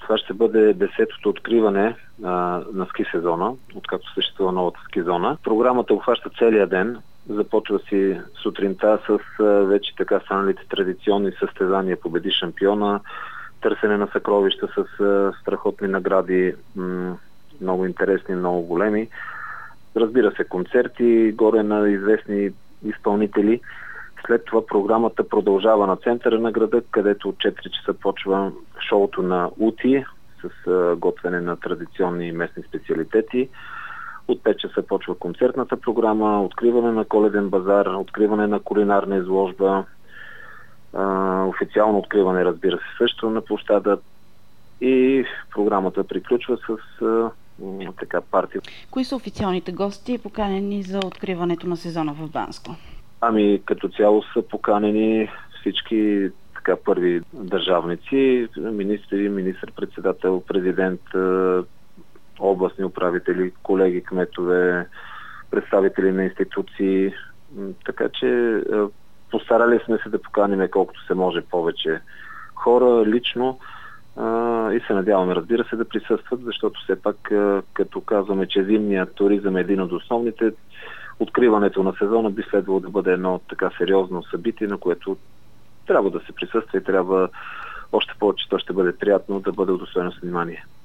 Това ще бъде 10-то откриване на ски сезона, откакто съществува новата ски зона. Програмата обхваща целия ден. Започва си сутринта с вече така станалите традиционни състезания "Победи шампиона", търсене на съкровища с страхотни награди, много интересни, много големи. Разбира се, концерти, горе на известни изпълнители. След това програмата продължава на центъра на града, където от 4 часа почва шоуто на Ути с готвене на традиционни местни специалитети. От 5 часа почва концертната програма, откриване на Коледен базар, откриване на кулинарна изложба, официално откриване, разбира се, също на площада, и програмата приключва с партия. Кои са официалните гости, поканени за откриването на сезона в Банско? Като цяло са поканени всички първи държавници, министри, министър-председател, президент, областни управители, колеги, кметове, представители на институции. Така че постарали сме се да поканим колкото се може повече хора лично и се надяваме, разбира се, да присъстват, защото все пак, като казваме, че зимният туризъм е един от основните, откриването на сезона би следвало да бъде едно така сериозно събитие, на което трябва да се присъства и трябва още повече, то ще бъде приятно да бъде удостоено с внимание.